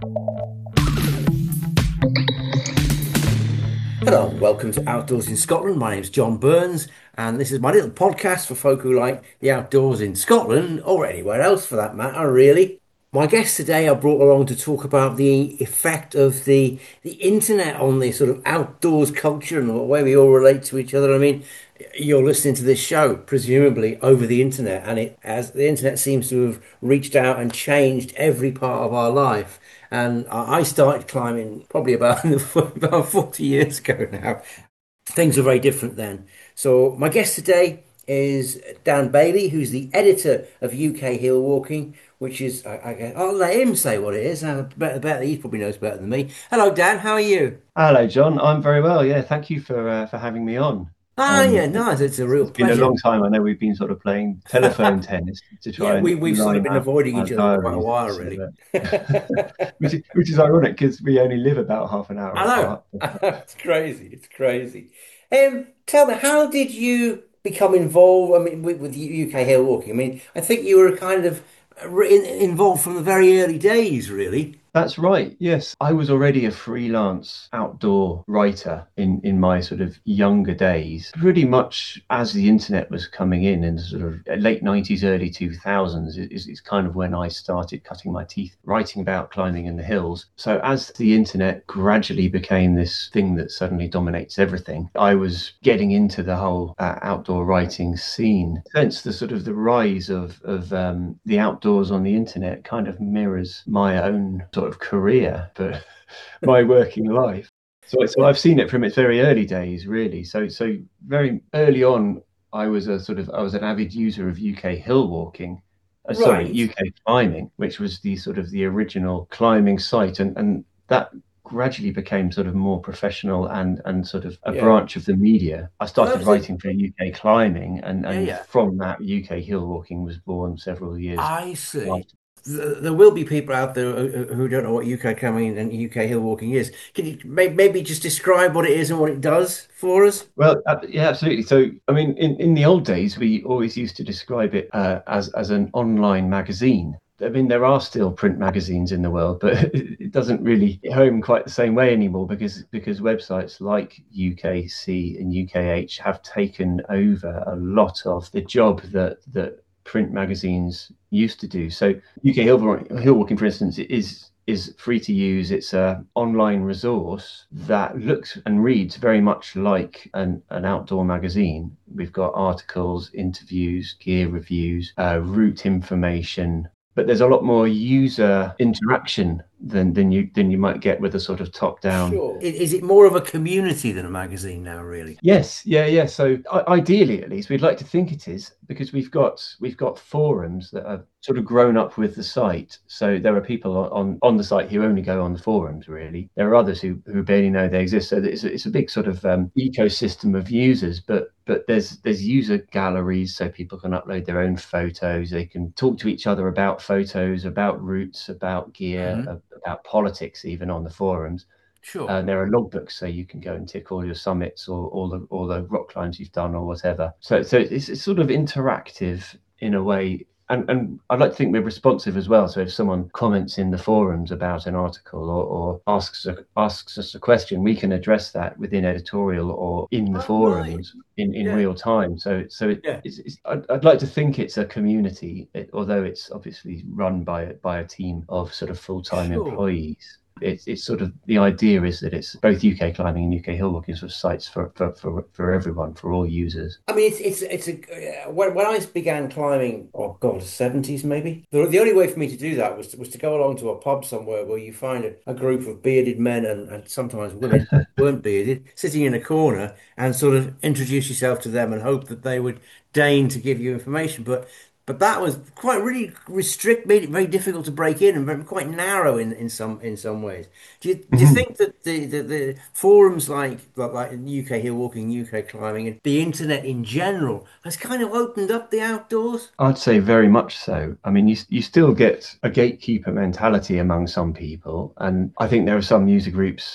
Hello, and welcome to Outdoors in Scotland. My name's John Burns, and this is my little podcast for folk who like the outdoors in Scotland, or anywhere else for that matter, really. My guest today I brought along to talk about the effect of the internet on the sort of outdoors culture and the way we all relate to each other. I mean, you're listening to this show presumably over the internet, and it as the internet seems to have reached out and changed every part of our life. And I started climbing probably about about 40 years ago now. Things were very different then. So my guest today is Dan Bailey, who's the editor of UK Hill Walking, which is I'll let him say what it is. I bet he probably knows better than me. Hello, Dan. How are you? Hello, John. I'm very well. Yeah, thank you for having me on. Ah, yeah, It, nice. It's a real it's been a pleasure. long time. I know we've been sort of playing telephone tennis to Yeah, try and we've sort of line been up avoiding our each other for quite a diaries, while, so really. which is ironic because we only live about half an hour I know. apart. It's crazy. It's crazy. Tell me, how did you become involved? I mean, with UK Hill Walking. I mean, I think you were kind of involved from the very early days, really. That's right. Yes, I was already a freelance outdoor writer in my sort of younger days. Pretty much as the internet was coming in the sort of late 90s, early 2000s is kind of when I started cutting my teeth writing about climbing in the hills. So as the internet gradually became this thing that suddenly dominates everything, I was getting into the whole outdoor writing scene. Since the sort of the rise of the outdoors on the internet kind of mirrors my own sort of career, but my working life. So I've seen it from its very early days, really. So very early on, I was an avid user of UK hill walking. Sorry, Right. UK climbing, which was the sort of the original climbing site, and that gradually became sort of more professional and sort of a Yeah. branch of the media. I Well, started writing for UK climbing, yeah, and yeah. from that, UK hill walking was born several years I see. after. There will be people out there who don't know what UK climbing and UK hill walking is. Can you maybe just describe what it is and what it does for us? Well, yeah, absolutely. So, I mean, in the old days, we always used to describe it as an online magazine. I mean, there are still print magazines in the world, but it doesn't really hit home quite the same way anymore because websites like UKC and UKH have taken over a lot of the job that print magazines used to do. So, Hill Walking, for instance, is free to use. It's an online resource that looks and reads very much like an outdoor magazine. We've got articles, interviews, gear reviews, route information, but there's a lot more user interaction than you might get with a sort of top down. Sure. Is it more of a community than a magazine now, really? Yes, yeah, yeah. So ideally, at least, we'd like to think it is because we've got forums that have sort of grown up with the site. So there are people on the site who only go on the forums. Really, there are others who barely know they exist. So it's a big sort of ecosystem of users. But there's user galleries, so people can upload their own photos. They can talk to each other about photos, about routes, about gear, Hmm. about politics, even on the forums. Sure. There are logbooks, so you can go and tick all your summits or all the rock climbs you've done or whatever. So it's sort of interactive in a way. And I'd like to think we're responsive as well. So if someone comments in the forums about an article or asks us a question, we can address that within editorial or in the Oh, right. forums in Yeah. real time. Yeah. I'd like to think it's a community, although it's obviously run by a team of sort of full-time Sure. employees. It's sort of the idea is that it's both UK climbing and UK hill walking sort of sites for everyone, for all users. I mean, it's a when I began climbing, oh God, 70s maybe. The only way for me to do that was to go along to a pub somewhere where you find a group of bearded men and sometimes women weren't bearded, sitting in a corner and sort of introduce yourself to them and hope that they would deign to give you information. But that was quite really made it very difficult to break in and quite narrow in some ways. Do you Mhm. think that the forums like UK Hill Walking, UK Climbing, and the internet in general has kind of opened up the outdoors? I'd say very much so. I mean, you still get a gatekeeper mentality among some people, and I think there are some user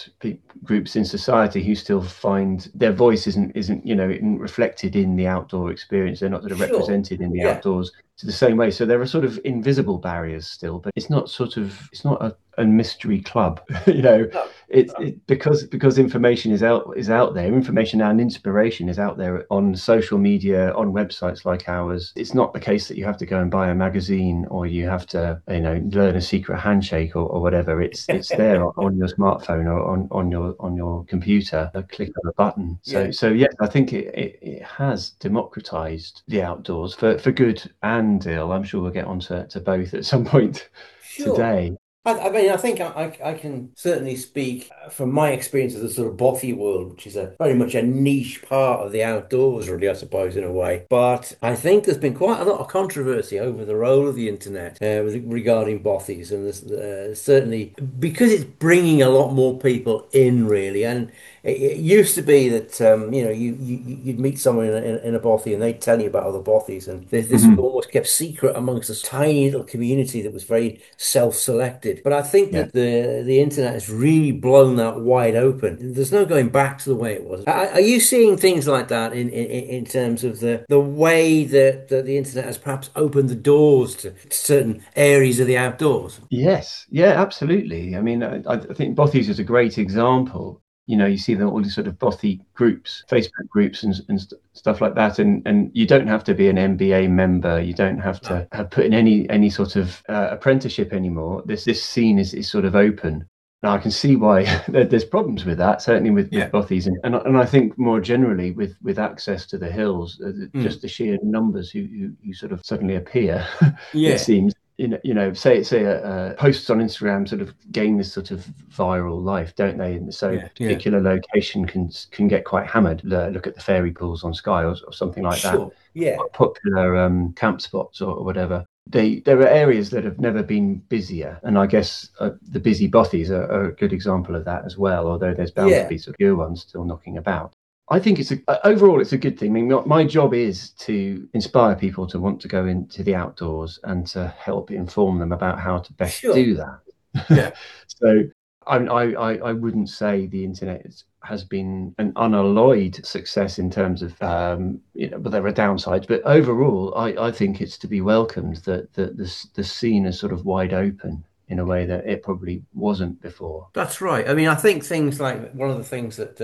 groups in society who still find their voice isn't reflected in the outdoor experience. They're not sort of Sure. represented in the Yeah. outdoors. to the same way. So there are sort of invisible barriers still, but it's not a mystery club. you know, No, because information is out there. Information and inspiration is out there on social media, on websites like ours. It's not the case that you have to go and buy a magazine or you have to, learn a secret handshake or whatever. It's there on your smartphone or on your computer, a click of a button. yeah, So yes, I think it has democratized the outdoors for good and ill. I'm sure we'll get onto to both at some point sure. today. I mean, I think I can certainly speak from my experience of the sort of bothy world, which is a very much a niche part of the outdoors, really, I suppose, in a way. But I think there's been quite a lot of controversy over the role of the internet regarding bothies, and there's certainly because it's bringing a lot more people in, really. And it used to be that you'd meet someone in a bothy and they'd tell you about other bothies, and this was Mhm. almost kept secret amongst a tiny little community that was very self-selected. But I think Yeah. that the internet has really blown that wide open. There's no going back to the way it was. Are you seeing things like that in terms of the way that the internet has perhaps opened the doors to certain areas of the outdoors? Yes, yeah, absolutely. I mean, I think Bothies is a great example. You see all these sort of Bothy groups, Facebook groups, and stuff like that. And you don't have to be an MBA member. You don't have No. to have put in any sort of apprenticeship anymore. This scene is sort of open. Now I can see why there's problems with that. Certainly with Yeah. Bothies, and I think more generally with access to the hills, Mm. just the sheer numbers who sort of suddenly appear. It Yeah. seems say posts on Instagram sort of gain this sort of viral life, don't they? And so Yeah. a Yeah. particular location can get quite hammered. Look at the fairy pools on Skye or something like that. Sure. Yeah. Popular camp spots or whatever. There are areas that have never been busier, and I guess the busy bothies are a good example of that as well. Although there's bound to Yeah. be sort of fewer ones still knocking about. I think overall it's a good thing. I mean, my job is to inspire people to want to go into the outdoors and to help inform them about how to best Sure. do that. Yeah. So I wouldn't say the internet has been an unalloyed success in terms of but there are downsides. But overall, I think it's to be welcomed that the scene is sort of wide open in a way that it probably wasn't before. That's right. I mean, I think things like one of the things that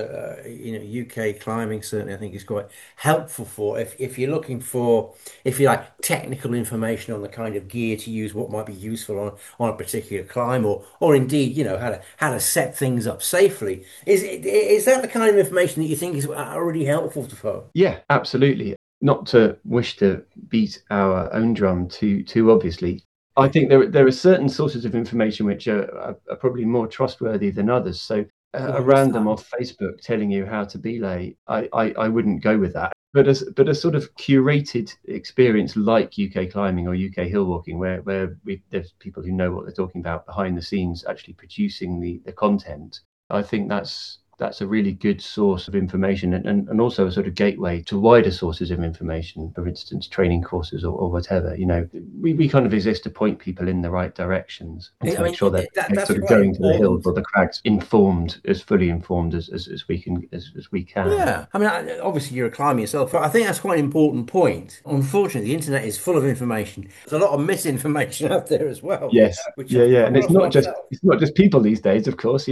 UK climbing certainly I think is quite helpful for if you're looking for if you like technical information on the kind of gear to use, what might be useful on a particular climb, or indeed how to set things up safely. Is that the kind of information that you think is really helpful to folks? Yeah, absolutely. Not to wish to beat our own drum too obviously. I Yeah. think there are certain sources of information which are probably more trustworthy than others. So a What's random that? off Facebook telling you how to belay, I wouldn't go with that. But a sort of curated experience like UK climbing or UK hill walking, where there's people who know what they're talking about behind the scenes, actually producing the content. I think that's a really good source of information and also a sort of gateway to wider sources of information, for instance, training courses or whatever. We kind of exist to point people in the right directions and to I make mean, sure that they're that's sort of quite going to the hills important. or the crags informed, as fully informed as we can as we can. Yeah, I mean, obviously you're a climber yourself, but I think that's quite an important point. Unfortunately, the internet is full of information. There's a lot of misinformation out there as well, Yes, which yeah, I've yeah, come and across myself. it's not just people these days. Of course,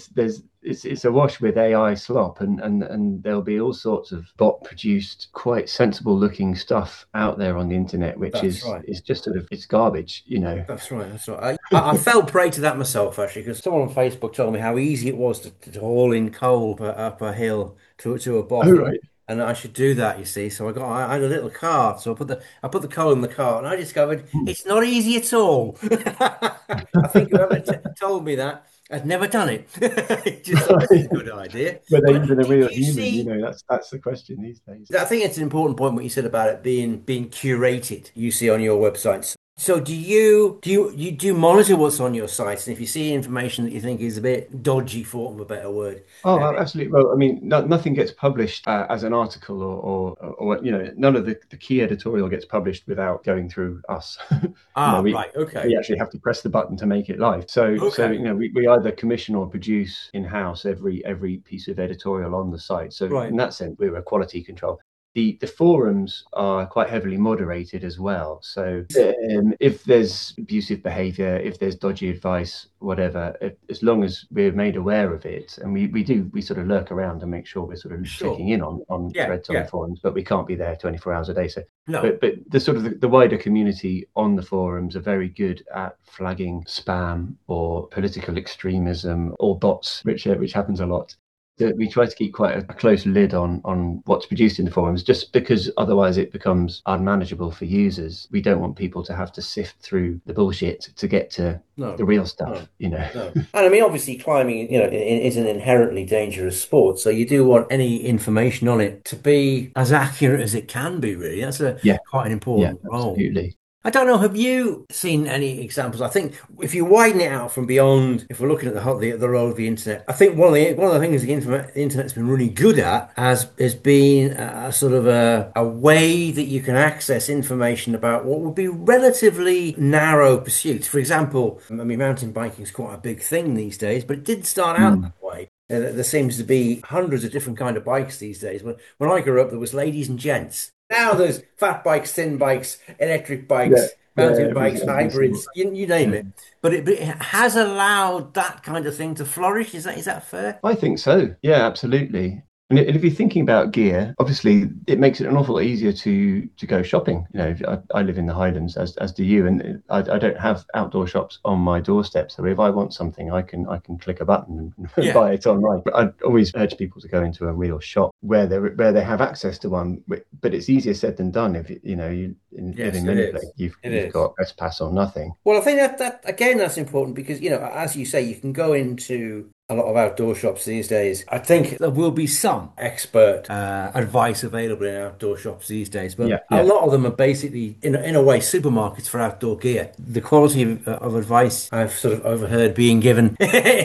it's awash with AI slop, and there'll be all sorts of bot produced, quite sensible looking stuff out there on the internet, which That's right. is just sort of it's garbage. That's right. That's right. I fell prey to that myself actually, because someone on Facebook told me how easy it was to haul in coal up a hill to a Oh bothy, right. and I should do that. You see, so I had a little cart, so I put the coal in the cart, and I discovered Hmm. it's not easy at all. I think whoever t told me that had never done it. He just thought this is a good idea. Were they But even a did real you human? see? That's the question these days. I think it's an important point what you said about it being curated. You see on your websites. So do you monitor what's on your sites? And if you see information that you think is a bit dodgy, for want of a better word, Oh, absolutely. Well, I mean, nothing gets published as an article or none of the key editorial gets published without going through us. you know, we right, okay, we actually have to press the button to make it live. So okay, we either commission or produce in-house every piece of editorial on the site. So right, in that sense, we're a quality control. The forums are quite heavily moderated as well. So if there's abusive behaviour, if there's dodgy advice, whatever, as long as we're made aware of it, and we sort of lurk around and make sure we're sort of Sure. checking in on Yeah, threads on the yeah. forums, but we can't be there 24 hours a day. So No. but the sort of the wider community on the forums are very good at flagging spam or political extremism or bots, which happens a lot. We try to keep quite a close lid on what's produced in the forums, just because otherwise it becomes unmanageable for users. We don't want people to have to sift through the bullshit to get to No. the real No. stuff, you know. No. And I mean, obviously, climbing, is an inherently dangerous sport. So you do want any information on it to be as accurate as it can be, really. That's a Yeah, quite an yeah, important role. absolutely. I don't know. Have you seen any examples? I think if you widen it out from beyond, if we're looking at the role of the internet, I think one of the things the internet's been really good at has been a sort of a way that you can access information about what would be relatively narrow pursuits. For example, I mean, mountain biking is quite a big thing these days, but it did start out Mm. that way. There seems to be hundreds of different kind of bikes these days. When I grew up, there was ladies and gents. Now there's fat bikes, thin bikes, electric Yeah, bikes, yeah, mountain bikes, every single. hybrids, you name Yeah. it. But it has allowed that kind of thing to flourish. Is that fair? I think so. Yeah, absolutely. And if you're thinking about gear, obviously it makes it an awful lot easier to go shopping. You know, I live in the Highlands, as do you, and I don't have outdoor shops on my doorstep. So if I want something, I can click a button and Yeah, buy it online. But I'd always urge people to go into a real shop where they have access to one. But it's easier said than done. If you live yes, in it many is. places, you've It you've is. got trespass or nothing. Well, I think that again, that's important because, as you say, you can go into a lot of outdoor shops these days. I think there will be some expert advice available in outdoor shops these days, but Yeah, a yeah. lot of them are basically, in a way, supermarkets for outdoor gear. The quality of advice I've sort of overheard being given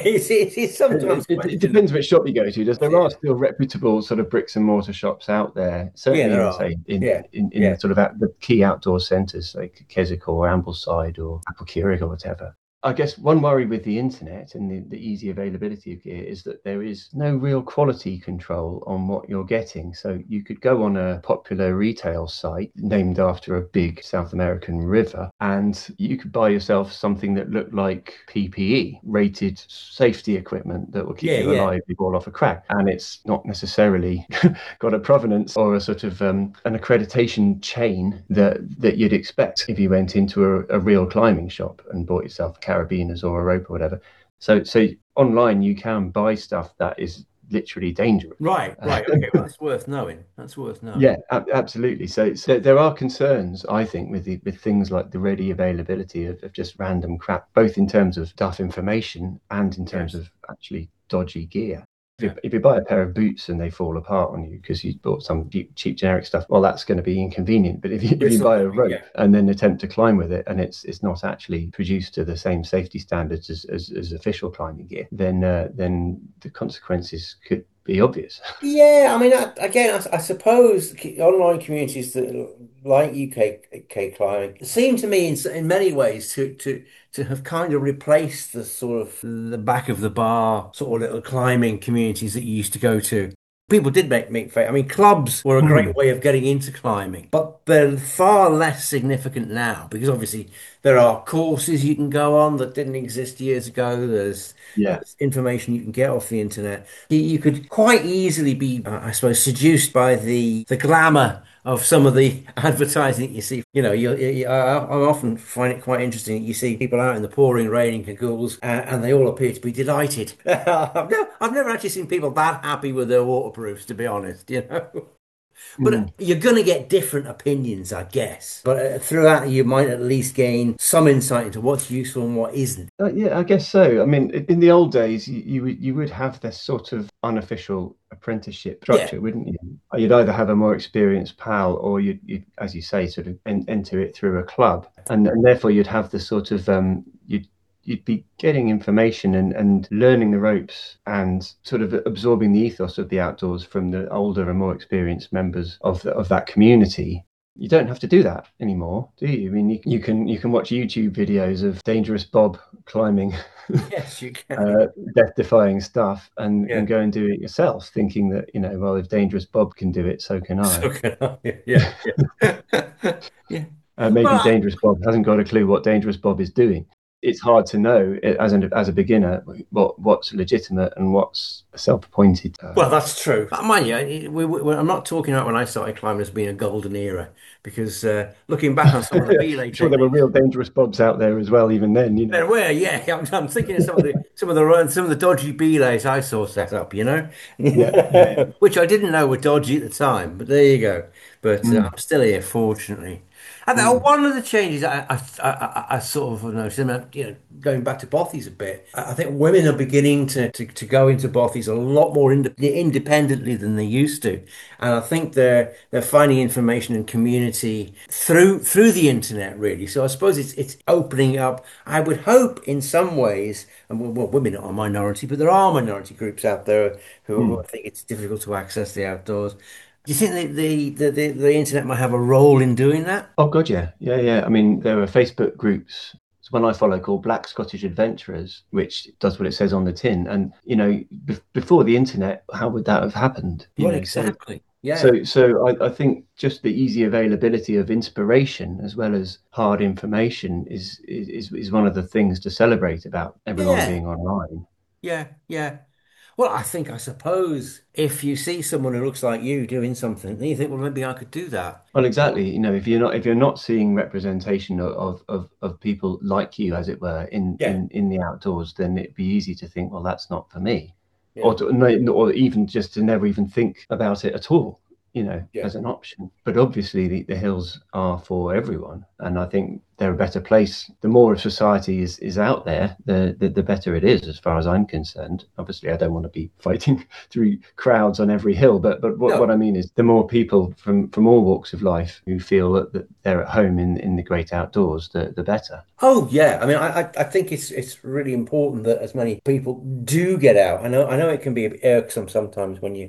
is sometimes It questionable. depends which shop you go to. There are Yeah, still reputable sort of bricks and mortar shops out there, yeah, certainly there in, are. say, in Yeah, in yeah. the sort of the key outdoor centres like Keswick or Ambleside or Applecurig or whatever. I guess one worry with the internet and the easy availability of gear is that there is no real quality control on what you're getting. So you could go on a popular retail site named after a big South American river, and you could buy yourself something that looked like PPE, rated safety equipment that will keep Yeah, you yeah. alive if you fall off a crack. And it's not necessarily got a provenance or a sort of an accreditation chain that you'd expect if you went into a real climbing shop and bought yourself a carabiners or a rope or whatever. So online you can buy stuff that is literally dangerous. Right, right. Okay, well, that's worth knowing. That's worth knowing. Yeah, absolutely. So there are concerns, I think, with things like the ready availability of just random crap, both in terms of stuff information and in terms Yes. of actually dodgy gear. If Yeah. you, if you buy a pair of boots and they fall apart on you because you bought some cheap generic stuff, well, that's going to be inconvenient. But if you buy a Precisely. rope Yeah. and then attempt to climb with it and it's not actually produced to the same safety standards as official climbing gear, then the consequences could be obvious. Yeah, I mean, again, I suppose online communities that like UK climbing seem to me, in many ways, to have kind of replaced the sort of the back of the bar sort of little climbing communities that you used to go to. People did make I mean, clubs were a great Mm. way of getting into climbing, but they're far less significant now because obviously there are courses you can go on that didn't exist years ago. Yeah. There's information you can get off the internet. You could quite easily be, I suppose, seduced by the glamour of some of the advertising that you see. I often find it quite interesting that you see people out in the pouring rain in cagoules, and they all appear to be delighted. I've never actually seen people that happy with their waterproofs, to be honest. But Mm. you're going to get different opinions, I guess. But through that, you might at least gain some insight into what's useful and what isn't. Yeah, I guess so. I mean, in the old days, you would have this sort of unofficial apprenticeship Yeah, structure, wouldn't you? You'd either have a more experienced pal, or you'd as you say, sort of enter it through a club, and therefore you'd have the sort of you'd be getting information and learning the ropes and sort of absorbing the ethos of the outdoors from the older and more experienced members of that community. You don't have to do that anymore, do you? I mean, you can watch YouTube videos of Dangerous Bob climbing Yes, you can. death-defying stuff Yeah. and go and do it yourself, thinking that, well, if Dangerous Bob can do it, so can I. So can I. Yeah, yeah. Yeah. Maybe Well, Dangerous Bob hasn't got a clue what Dangerous Bob is doing. It's hard to know as a beginner what's legitimate and what's self-appointed. well, that's true. But mind you, I'm not talking about when I started climbing as being a golden era, because looking back on some of the belay I'm sure there were techniques, real Dangerous Bobs out there as well, even then, there were, yeah. I'm thinking of some of the dodgy belays I saw set up, Yeah, yeah, yeah. which I didn't know were dodgy at the time. But there you go. But Mm, I'm still here, fortunately. And mm. one of the changes I sort of noticed, going back to bothies a bit, I think women are beginning to go into bothies a lot more independently than they used to, and I think they're finding information and community through the internet, really. So I suppose it's opening up. I would hope in some ways, and well, women are a minority, but there are minority groups out there who Mm. think it's difficult to access the outdoors. Do you think that the internet might have a role in doing that? Oh God, yeah, yeah, yeah. I mean, there are Facebook groups. There's one I follow called Black Scottish Adventurers, which does what it says on the tin. And before the internet, how would that have happened? Well, exactly. Yeah. So I think just the easy availability of inspiration as well as hard information is one of the things to celebrate about everyone Yeah. being online. Yeah. Yeah. Well, I suppose if you see someone who looks like you doing something, then you think, well, maybe I could do that. Well, exactly. If you're not seeing representation of people like you, as it were, Yeah. in the outdoors, then it'd be easy to think, well, that's not for me, Yeah. or even just to never even think about it at all, Yeah. as an option. But obviously, the hills are for everyone, and I think they're a better place. The more of society is out there, the better it is, as far as I'm concerned. Obviously, I don't want to be fighting through crowds on every hill, but what No. I mean is the more people from all walks of life who feel that they're at home in the great outdoors, the better. Oh yeah, I mean, I think it's really important that as many people do get out. I know it can be a bit irksome sometimes when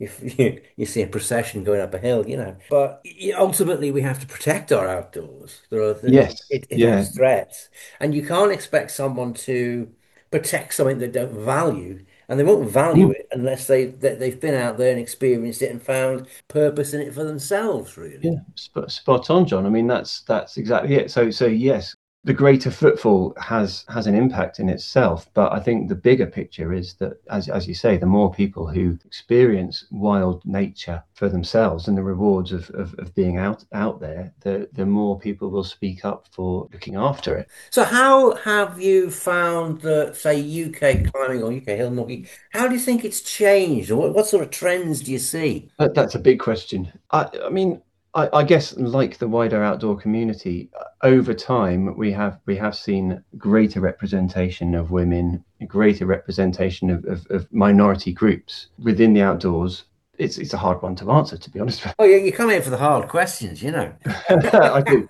you see a procession going up a hill, But ultimately, we have to protect our outdoors. Yes, It yeah, has threats, and you can't expect someone to protect something they don't value, and they won't value mm, it unless they've been out there and experienced it and found purpose in it for themselves, yeah, really. spot on, John. I mean, that's exactly it. So yes, the greater footfall has an impact in itself, but I think the bigger picture is that, as you say, the more people who experience wild nature for themselves and the rewards of being out there, the more people will speak up for looking after it. So how have you found the, say, UK climbing or UK hill walking? How do you think it's changed? Or what sort of trends do you see? That's a big question. I mean, I guess like the wider outdoor community, over time we have seen greater representation of women, greater representation of minority groups within the outdoors. It's a hard one to answer, to be honest. Oh, yeah, you come in for the hard questions. I do.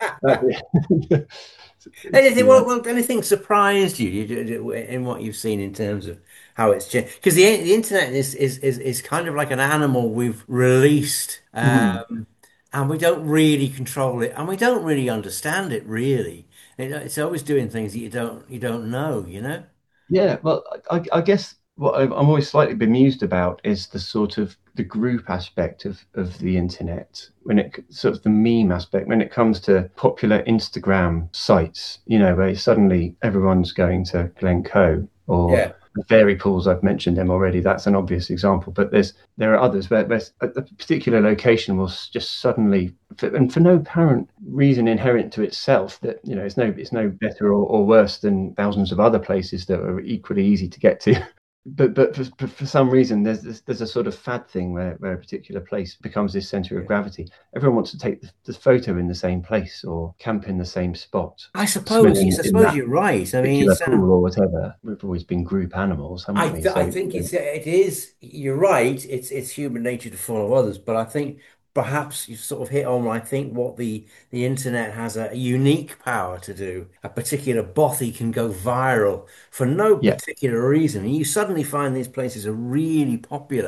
Anything, Yeah. anything surprised you in what you've seen in terms of how it's changed? Because the internet is kind of like an animal we've released, Mhm. and we don't really control it, and we don't really understand it really. It's always doing things that you don't know. Yeah, well, I guess what I'm always slightly bemused about is the sort of the group aspect of the internet when sort of the meme aspect when it comes to popular Instagram sites, where suddenly everyone's going to Glencoe or Yeah. the fairy pools. I've mentioned them already. That's an obvious example, but there are others where a particular location will just suddenly, and for no apparent reason inherent to itself, that it's no better or worse than thousands of other places that are equally easy to get to. But for some reason, there's a sort of fad thing where a particular place becomes this center of Yeah. gravity. Everyone wants to take the photo in the same place or camp in the same spot, I swim suppose, yes, I in suppose that you're right. I mean, particular pool or whatever. We've always been group animals, haven't we? I So think it is. You're right. It's human nature to follow others, but I think perhaps you sort of hit on. I think what the internet has a unique power to do. A particular bothy can go viral for no yeah, particular reason, and you suddenly find these places are really popular.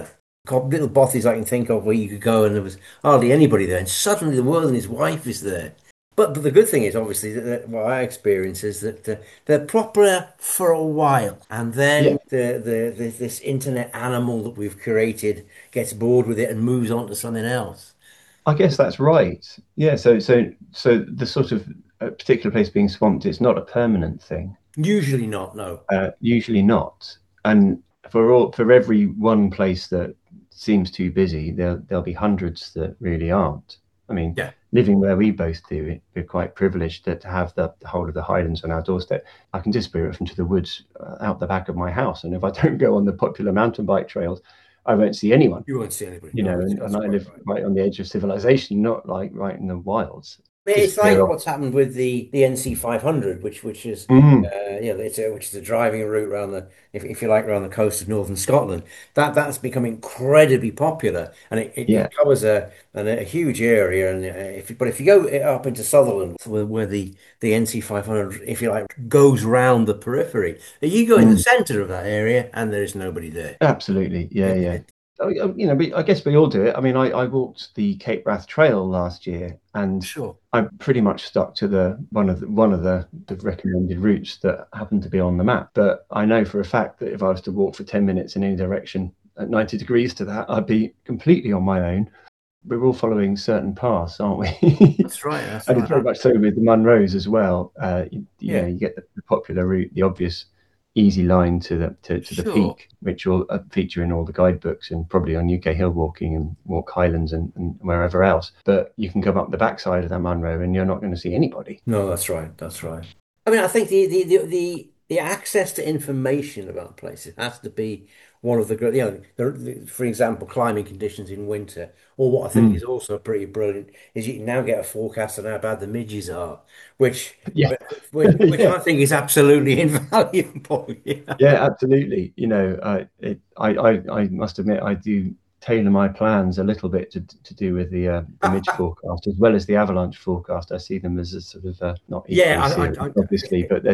little bothies I can think of where you could go and there was hardly anybody there, and suddenly the world and his wife is there. But the good thing is, obviously, that what I experience is that they're proper for a while, and Yeah, then this internet animal that we've created gets bored with it and moves on to something else. I guess that's right. Yeah, so the sort of particular place being swamped, it's not a permanent thing. Usually not, no. Usually not. And for every one place that seems too busy, there'll be hundreds that really aren't. I mean, Yeah. living where we both do, we're quite privileged to have the whole of the Highlands on our doorstep. I can just spear it into the woods out the back of my house, and if I don't go on the popular mountain bike trails, I won't see anyone. You won't see anybody. You No, know, that's and I quite live right. right on the edge of civilization, not like right in the wilds. It's Disappear like off. what's happened with the NC 500, which is Mm, which is a driving route around the if you like around the coast of northern Scotland. That's become incredibly popular, and yeah, it covers a huge area. And if you go up into Sutherland, where the NC 500, if you like, goes round the periphery, you go in the mm, centre of that area, and there is nobody there. absolutely. Yeah, It, yeah. it, You know, I guess we all do it. I mean, I walked the Cape Wrath Trail last year, and sure. I pretty much stuck to the one of the recommended routes that happened to be on the map. But I know for a fact that if I was to walk for 10 minutes in any direction at 90 degrees to that, I'd be completely on my own. We're all following certain paths, aren't we? That's right. That's And it's very right. much so with the Munros as well. You know, Yeah. you get the popular route, the obvious easy line to the Sure. peak, which will feature in all the guidebooks and probably on UK Hill Walking and Walk Highlands and wherever else. But you can come up the backside of that Munro and you're not going to see anybody. No, that's right. That's right. I mean, I think the access to information about places has to be one of the great, for example, climbing conditions in winter, or what I think Mm. is also pretty brilliant is you can now get a forecast on how bad the midges are, which Yeah, which yeah. I think is absolutely invaluable. Yeah. Yeah, absolutely. You know, I must admit I do tailor my plans a little bit to do with the midge forecast as well as the avalanche forecast. I see them as a sort of not Yeah, equally serious, obviously, but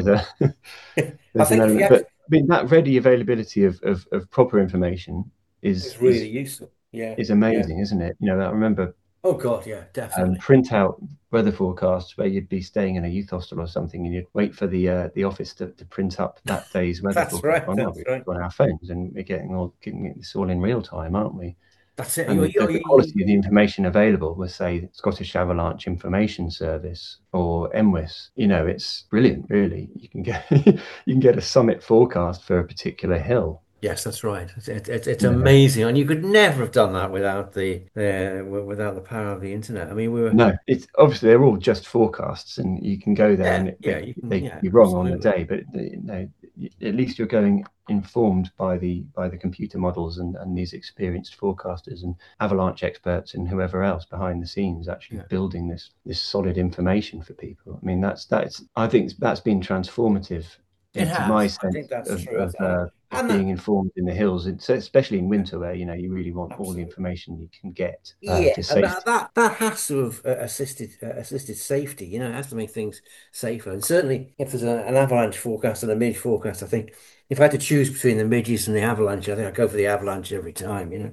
I there's an think if you element. But actually, I mean, that ready availability of proper information it's is really useful. Yeah, is yeah. amazing, isn't it? You know, I remember Oh God, yeah, definitely. print out weather forecasts where you'd be staying in a youth hostel or something, and you'd wait for the office to print up that day's weather That's forecast. right. Well, now That's we've right. got our phones, and we're getting this all in real time, aren't we? That's it. And the quality of the information available with, say, Scottish Avalanche Information Service or MWIS, you know, it's brilliant, really. You can get you can get a summit forecast for a particular hill. Yes, that's right. It's You know, amazing, and you could never have done that without without the power of the internet. I mean, we were no, it's obviously they're all just forecasts, and you can go there yeah, and yeah, you can they can yeah, be wrong on the absolutely. day, but you know, at least you're going informed by the computer models and these experienced forecasters and avalanche experts and whoever else behind the scenes actually Yeah, building this solid information for people. I mean, that's I think that's been transformative it into my has. I think sense that's of true, of and being that informed in the hills, so especially in winter where you know you really want all the absolutely. information you can get Yeah, for and safety. that has to have assisted safety. You know, it has to make things safer. And certainly, if there's an avalanche forecast and a midge forecast, I think if I had to choose between the midges and the avalanche, I think I'd go for the avalanche every time. You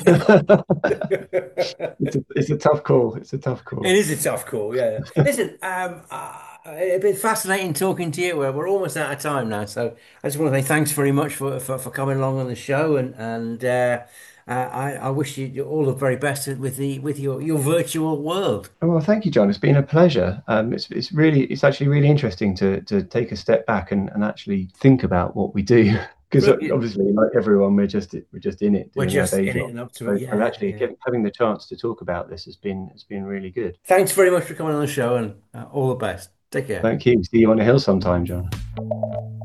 know. It's a tough call. It's a tough It call. is a tough call, yeah. Listen, it's been fascinating talking to you. We're almost out of time now, so I just want to say thanks very much for coming along on the show, and I wish you all the very best with the with your virtual world. Oh, well, thank you, John. It's been a pleasure. It's actually really interesting to take a step back and actually think about what we do because Brilliant. obviously, like everyone, we're just in it We're doing our just day in it job. and up to it. So Yeah, actually, yeah. having the chance to talk about this has been really good. Thanks very much for coming on the show, and all the best. Take care. Thank you. See you on the hill sometime, John.